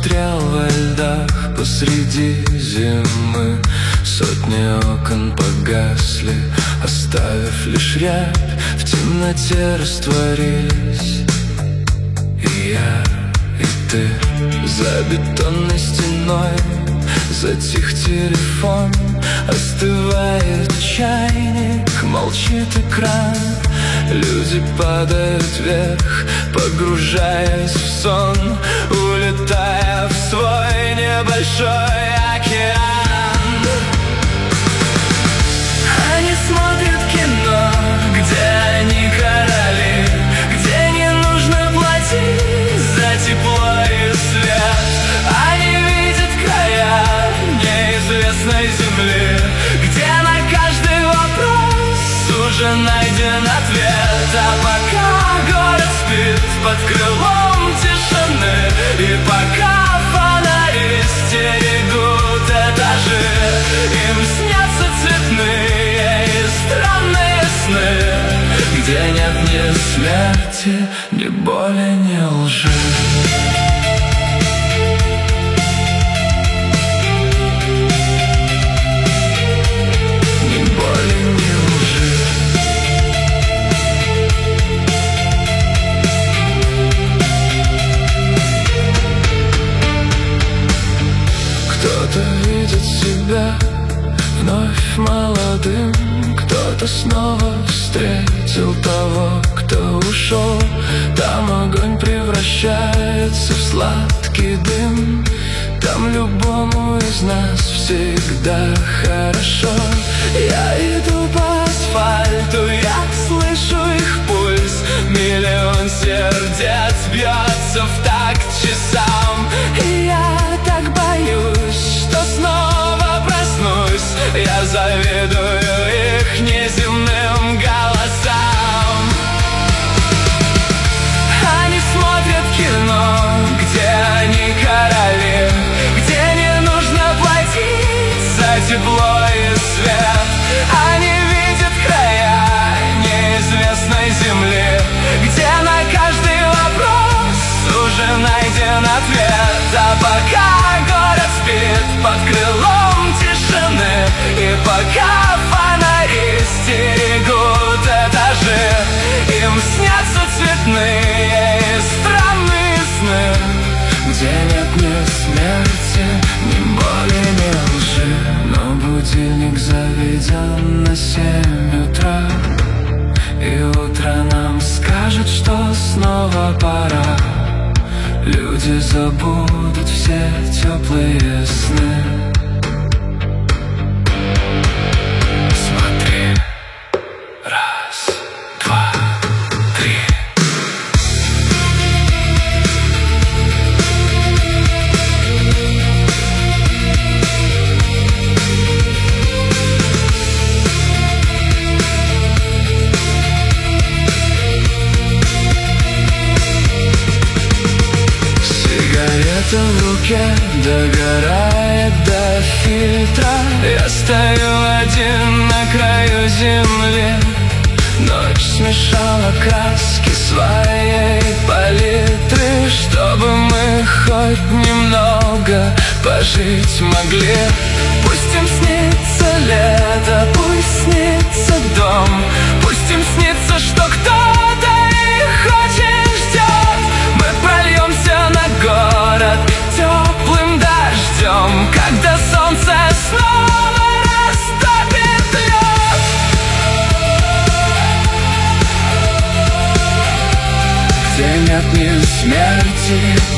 застрял во льдах посреди зимы. Сотни окон погасли, оставив лишь рябь, в темноте растворились и я, и ты. За бетонной стеной затих телефон, остывает чайник, молчит экран. Люди падают вверх, погружаясь в сон, улетая в свой небольшой океан. Они смотрят кино, где они короли, где не нужно платить за тепло и свет. Они видят края неизвестной земли, где на каждый вопрос уже найден ответ. А пока город спит под крылом тишины, и пока фонари стерегут этажи, им снятся цветные и странные сны, где нет ни смерти, ни боли, ни лжи. Кто-то видит себя вновь молодым, кто-то снова встретил того, кто ушел. Там огонь превращается в сладкий дым, там любому из нас всегда хорошо. Я иду по асфальту, я слышу их пульс, миллион сердец бьется в такт часам. И я так боюсь, что снова проснусь, я завидую их неземным голосам. Они смотрят кино, где они короли, где не нужно платить за тепло и свет. Они видят края неизвестной земли, где на каждый вопрос уже найден ответ. А пока город спит под крылом тишины, и пока фонари стерегут этажи, им снятся цветные и странные сны, где нет ни смерти, ни боли, ни лжи. Но будильник заведен на 7 утра, и утро нам скажет, что снова пора. Люди забудут все теплые сны. Смотри, раз, два, три. Сигарета в руке догорает до фильтра. Я стою один на краю земли. Ночь смешала краски своей палитры, чтобы мы хоть немного пожить могли. Пусть им снится лето, пусть снится дом, пусть им снится, что кто-то их очень ждет. Мы прольемся на город теплым дождем, когда солнце снова растопит лед. Где нет ни смерти,